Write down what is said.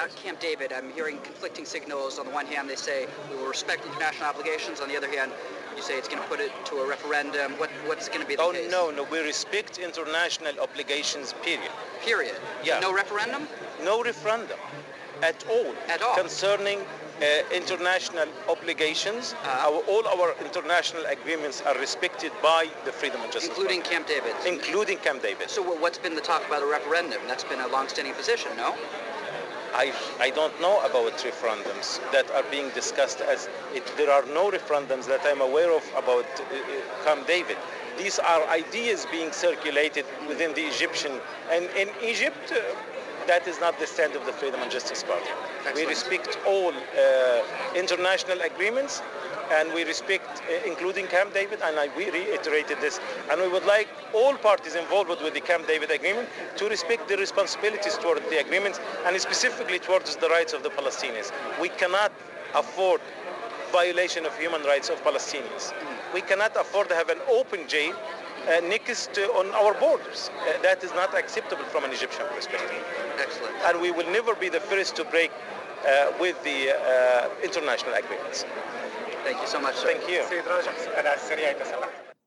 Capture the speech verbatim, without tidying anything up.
about Camp David, I'm hearing conflicting signals. On the one hand, they say we will respect international obligations. On the other hand, you say it's going to put it to a referendum. What, what's going to be the oh, case? Oh, no, no. We respect international obligations, period. Period? Yeah. No referendum? No referendum at all. At all? Concerning uh, international obligations, uh, our, all our international agreements are respected by the Freedom and Justice Including Party. Camp David? Including Camp David. So what's been the talk about a referendum? That's been a long-standing position, no? I, I don't know about referendums that are being discussed as it, there are no referendums that I'm aware of about uh, Camp David. These are ideas being circulated within the Egyptian, and in Egypt, uh, that is not the stand of the Freedom and Justice Party. Excellent. We respect all uh, international agreements, and we respect, uh, including Camp David, and I, we reiterated this, and we would like all parties involved with the Camp David agreement to respect the responsibilities toward the agreements, and specifically towards the rights of the Palestinians. We cannot afford violation of human rights of Palestinians. We cannot afford to have an open jail uh, next to, on our borders. Uh, that is not acceptable from an Egyptian perspective. Excellent. And we will never be the first to break uh, with the uh, international agreements. Thank you so much, sir. Thank you.